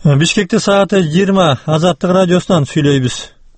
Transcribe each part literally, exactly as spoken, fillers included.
Бишкекте сааты жыйырма Азаттык радиосунан сүйлөйбүз.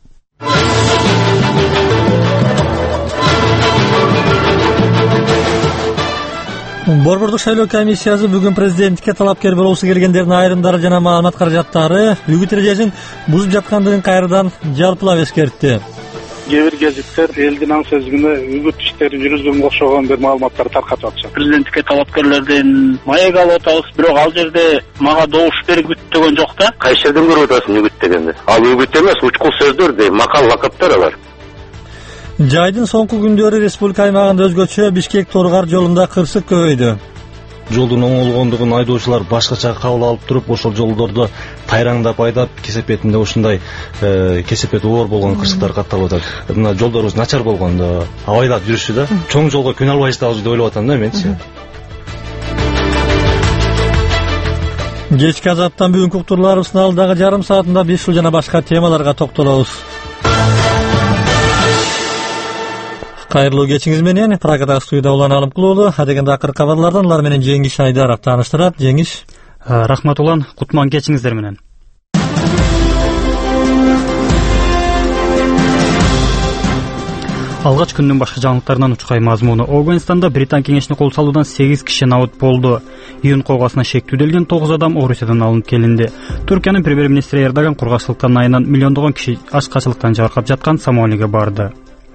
Борбордук шайлоо комиссиясы бүгүн президенттикке талапкер болуусу келгендердин айрымдары жана маалымат каражаттары үгүт эрежесин бузуп жаткандыгын кайрадан жалпылап эскертти. Кээ бир гезиттер элдин аң сөзүнө үгүт иштерин жүргүзгөнгө окшогон бир маалыматтарды таркатып атышат. Президенттикке талапкерлерден маек алып атабыз, бирок ал жерде мага добуш берип үгүт деген жок да. Кайсы жерден көрүп атасың үгүт дегенди? Ал үгүт эмес, учкул сөздөр де, макал лакаптар алар. Жайдын соңку күндөрү республика аймагында өзгөчө Бишкек-Торгар жолунда кырсык көбөйдү. Жолдун оңолгондугун айдоочулар башкача кабыл алып туруп, ошол жолдорду тайраңдап айдап, кесепетинде ушундай кесепети оор болгон кырсыктар катталып атат. Мына жолдорубуз начар болгондо абайлап жүрүшү да. Чоң жолго күнө албайсызбы деп ойлоп атам да менчи. Кечки азаттан бүгүнкү уктурларыбыздын алдагы жарым саатында биз ушул жана башка темаларга токтолобуз. Кайрылуу кечиңиз менен программада студияда Улан Алымкулуу, адегенде акыркы кабарлардан алар менен Жеңиш Айдаров тааныштырат. Жеңиш, рахмат Улан, кутман кечиңиздер менен. Алгач күндүн башка жаңылыктарынан учкай мазмуну. Афганистанда Британ кеңешине кол салуудан сегиз киши набыт болду. Июнь койгасына шектүүделген тогуз адам Орусиядан алынып келинди. Түркиянын премьер-министри Эрдоган кургакчылыктан айынан миллиондогон киши ачкачылыктан жабыркап жаткан Сомалиге барды.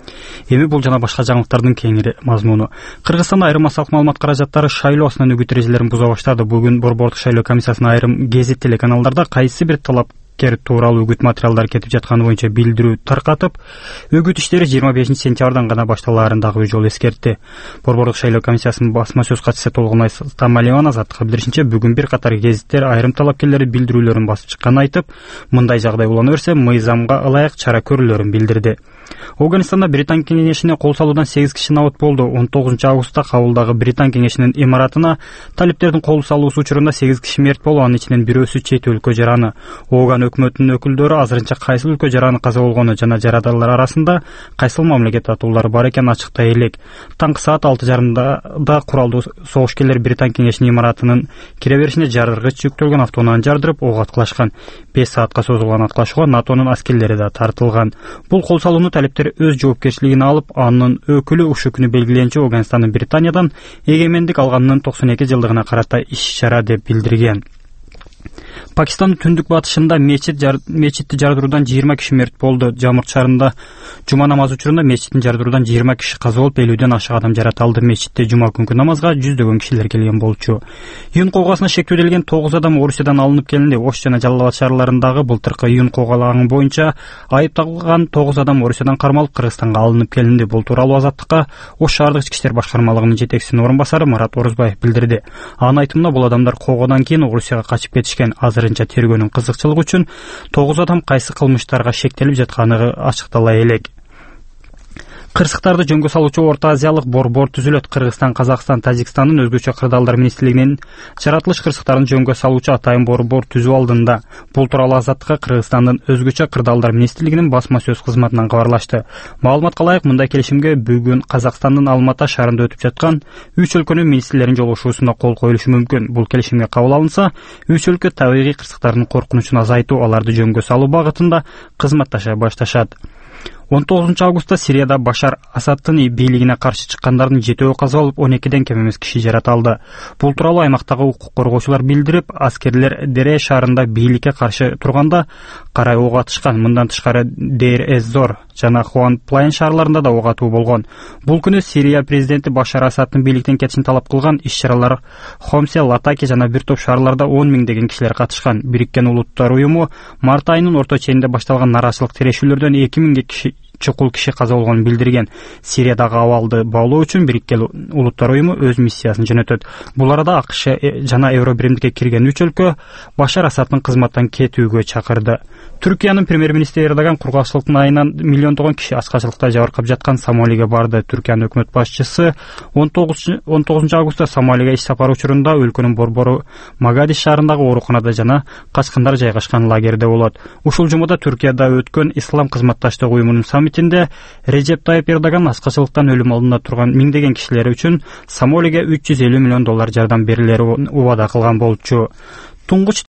Эми бул жана башка жаңылыктардын кеңири мазмуну. Кыргызстанда айрым массалык маалымат каражаттары шайлоо асынан үгүт эрежелерин буза баштады. Бүгүн Борбордук шайлоо комиссиясынын айрым гезит телеканалдарда кайсы бир талапкер тууралуу үгүт материалдары кетип жатканы боюнча билдирүү таркатып, үгүт иштери жыйырма бешинчи сентябрдан гана башталаарын дагы жол эскертти. Борбордук шайлоо комиссиясынын басма сөз катчысы Толгунай Тамалиеван Азаттыкка билдиришинче, бүгүн бир катар гезиттер айрым талапкерлери билдирүүлөрүн басып чыкканын айтып, мындай жагдай улана берсе мыйзамга ылайык чара көрүүлөрүн билдирди. Афганистанда Британ кеңешине кол салуудан сегиз киши набыт болду. он тогузунчу августта Кабулдагы Британ кеңешинин имаратына талиптердин кол салуусу учурунда сегиз киши мерт болуп, анын ичинен бирөөсү чет өлкө жараны. Афган өкмөтүнүн өкүлдөрү азырынча кайсыл өлкө жараны каза болгону жана жарадарлар арасында кайсыл мамлекет атуулары бар экенин ачыктай элек. Таңкы саат алты жарымда да куралдуу согушкерлер Британ кеңешинин имаратынын кире беришине жаргыч жүктөлгөн автоунааны жардырып ок аткылашкан. беш саатка созулган аткылашууга НАТОнун аскерлери да тартылган. Бул кол салууну талиптер өз жоопкерчилигине алып, анын өкүлү ушул күнү белгиленчи Афганистандын Британиядан эгемендик алганынын токсон эки жылдыгына карата иш-чара деп билдирген. Пакистандын түндүк батышында мечит жар... мечитти жардыруудан жыйырма киши мерт болду. Жамырт шаарында жума намазы учурунда мечиттин жардыруудан жыйырма киши каза болуп, элүүдөн ашык адам жаратылды. Мечитте жума күнкү намазга жүздөгөн кишилер келген болчу. Июнь койгасына шектүүделген тогуз адам Орусиядан алынып келинди. Ош жана Жалал Абад шаарларындагы былтыркы июнь койгалаңы боюнча айыпталган тогуз адам Орусиядан кармалып Кыргызстанга алынып келинди. Бул тууралуу Азаттыкка Ош шаардык ички иштер башкармалыгынын жетекчисинин орун басары Марат Орузбаев билдирди. Анын айтымында бул адамдар койгодан кийин Орусияга качып кетишкен. Азырынча тергөөнүн кызыкчылыгы үчүн тогуз адам кайсы кылмыштарга шектелип жатканы ачыктала элек. Кырсыктарды жөнгө салуучу Орто Азиялык борбор түзүлөт. Кыргызстан, Казакстан, Тажикстандын өзгөчө кырдаалдар министрлигинин жаратылыш кырсыктарын жөнгө салуучу атайын борбор түзүү алдында. Бул тууралуу Азаттыкка Кыргызстандын өзгөчө кырдаалдар министрлигинин басма сөз кызматынан кабарлашты. Маалыматка ылайык, мындай келишимге бүгүн Казакстандын Алматы шаарында өтүп жаткан үч өлкөнүн министрлеринин жолугушуусунда кол коюлушу мүмкүн. Бул келишимге кабыл алынса, үч өлкө табигый кырсыктардын коркунучун азайтуу, аларды жөнгө салуу багытында кызматташа башташат. он тогузунчу августта Сирияда Башар Асадтын бийлигине каршы чыккандардын жетөө каза болуп, он экиден кем эмес киши жаратылды. Бул тууралуу аймактагы укук коргоочулар билдирип, аскерлер Дере шаарында бийликке каршы турганда карай ок атышкан. Мындан тышкары Дейр-эз-Зор жана Хуан Плайн шаарларында да ок атуу болгон. Бул күнү Сирия президенти Башар Асадтын бийликтен кетишин талап кылган иш-чаралар Хомсе, Латаки жана бир топ шаарларда он миңдеген кишилер катышкан. Бириккен Улуттар уюму март айынын орто ченинде башталган нараачылык тирешүүлөрдөн эки миңге киши чукул киши каза болгонун билдирген. Сириядагы абалды баалоо үчүн Бириккен Улуттар уюму өз миссиясын жөнөтөт. Бул арада АКШ жана Евробиримдикке кирген үч өлкө Башар Асадтын кызматтан кетүүгө чакырды. Түркиянын премьер-министри Эрдоган кургакчылыктын айынан миллиондогон киши ачкачылыкта жабыркап жаткан Сомалиге барды. Түркиянын өкмөт башчысы он тогузунчу августта Сомалиге иш сапары учурунда өлкөнүн борбору Магадиш шаарындагы ооруканада жана качкындар жайгашкан лагерде болот. Ушул жумада Түркияда өткөн Ислам кызматташтык уюмунун саммитинде Режеп Тайып Эрдоган ачкачылыктан өлүм алдында турган миңдеген кишилер үчүн Сомалиге үч жүз элүү миллион доллар жардам берилери убада кылган болчу. Туңгуч